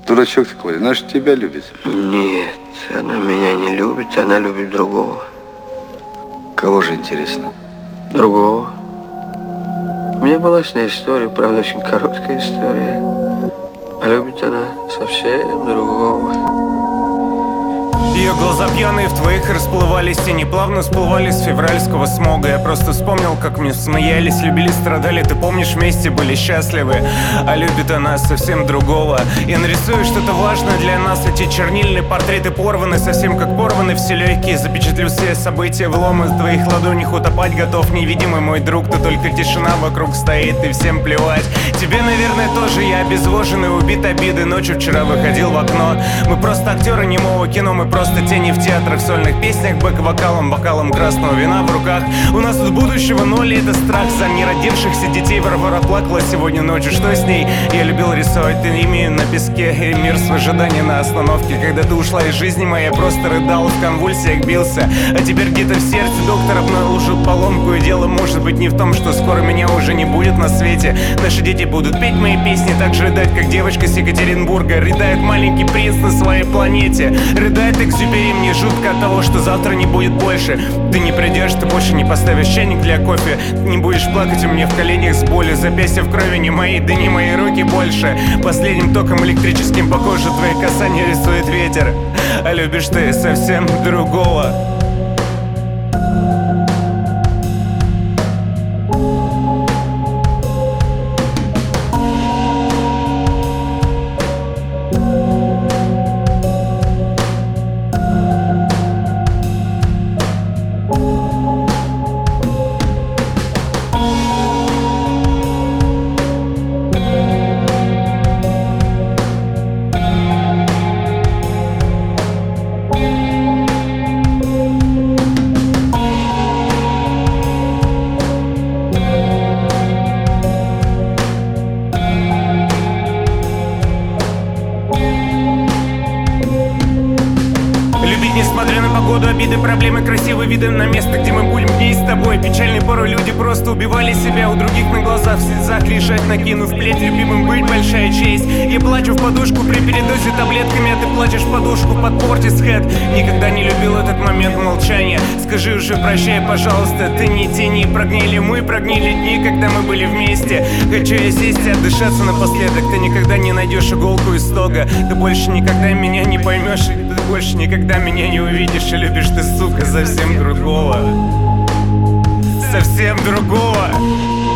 Дурачок такой, она же тебя любит. Нет, она меня не любит, она любит другого. Кого же, интересно? Другого. У меня была с ней история, правда, очень короткая история. А любит она совсем другого. Ее глаза пьяные в твоих расплывались, тени плавно всплывали с февральского смога. Я просто вспомнил, как мы смеялись, любили, страдали. Ты помнишь, вместе были счастливы. А любит она совсем другого. Я нарисую что-то важное для нас. Эти чернильные портреты порваны, совсем как порваны все легкие. Запечатлю все события в лом из твоих ладонях. Утопать готов, невидимый мой друг. Ты только тишина вокруг стоит, и всем плевать. Тебе, наверное, тоже я обезвоженный, убит обиды. Ночью вчера выходил в окно. Мы просто актеры немого кино, мы просто тени в театрах, в сольных песнях, бэк-вокалом, бокалом красного вина в руках. У нас тут будущего ноль, и это страх за неродившихся детей. Варвара плакала сегодня ночью, что с ней? Я любил рисовать имя на песке, и мир с ожидания на остановке. Когда ты ушла из жизни моей, я просто рыдал, в конвульсиях бился. А теперь где-то в сердце доктор обнаружил поломку. И дело может быть не в том, что скоро меня уже не будет на свете. Наши дети будут петь мои песни, так же рыдать, как девочка с Екатеринбурга. Рыдает маленький принц на своей планете. Рыдает Экзюпери, мне жутко от того, что завтра не будет больше. Ты не придешь, ты больше не поставишь чайник для кофе. Не будешь плакать у меня в коленях с болью. Запястья в крови не мои, да не мои руки больше. Последним током электрическим по коже твои касания рисует ветер. А любишь ты совсем другого. Несмотря на погоду, обиды, проблемы, красивые виды на место, где мы будем вместе с тобой. Печальные порой люди просто убивали себя. У других на глазах в слезах лежать, накинув плеть. Любимым быть большая честь. Я плачу в подушку при передозе таблетками, а ты плачешь в подушку под Портисхед. Никогда не любил этот момент молчания. Скажи уже прощай, пожалуйста. Ты не тени, прогнили мы, прогнили дни, когда мы были вместе. Хочу я сесть и отдышаться напоследок. Ты никогда не найдешь иголку из стога. Ты больше никогда меня не поймешь, и ты больше никогда меня не увидишь. И любишь ты, сука, совсем другого. Совсем другого.